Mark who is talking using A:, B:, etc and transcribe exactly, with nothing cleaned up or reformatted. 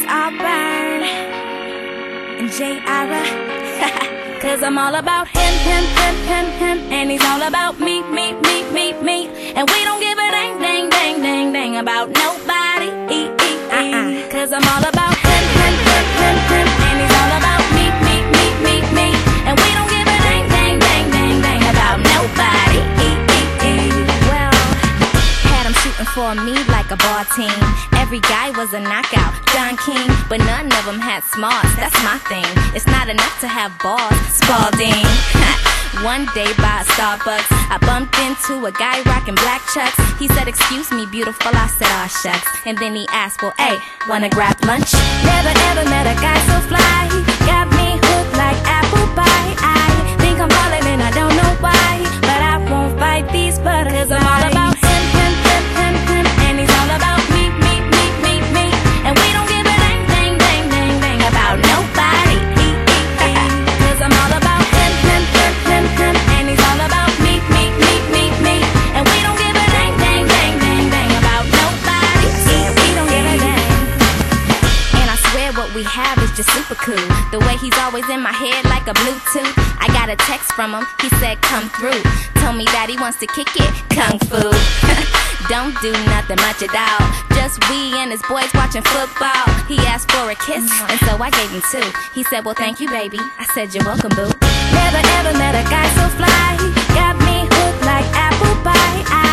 A: Auburn and J. Ira. Cause I'm all about him, him, him, him, him, and he's all about me, me, me, me, me. And we don't give a dang, dang, dang, dang, dang about nobody. Uh-uh. Cause I'm all about him, him, him, him, him, and he's all about me, me, me, me, me. And we don't give a dang, dang, dang, dang, dang about nobody. Well, had him shooting for me like a ball team. Every guy was a knockout, Don King, but none of them had smarts. That's my thing. It's not enough to have balls, Spalding. One day by a Starbucks, I bumped into a guy rocking black chucks. He said, "Excuse me, beautiful." I said, "Aw, shucks." And then he asked, "Well, hey, wanna grab lunch?" Never ever met a guy so fly. Got me hooked like apple pie. I think I'm falling and I don't know why, but I won't fight these butterflies. I'm all about him, him, him, him, him, and he's all about me, me, me, me, me. And we don't give a dang, dang, dang, dang, dang about nobody. Cause I'm all about him, him, him, him, him, and he's all about me, me, me, me, me. And we don't give a dang, dang, dang, dang, dang about nobody. We don't give a dang. And I swear what we have is just super cool. The way he's always in my head like a Bluetooth. I got a text from him, he said come through. Told me that he wants to kick it, kung fu. Don't do nothing much at all. Just we and his boys watching football. He asked for a kiss, and so I gave him two. He said, "Well, thank you, baby." I said, "You're welcome, boo." Never ever met a guy so fly. Got me hooked like apple pie. I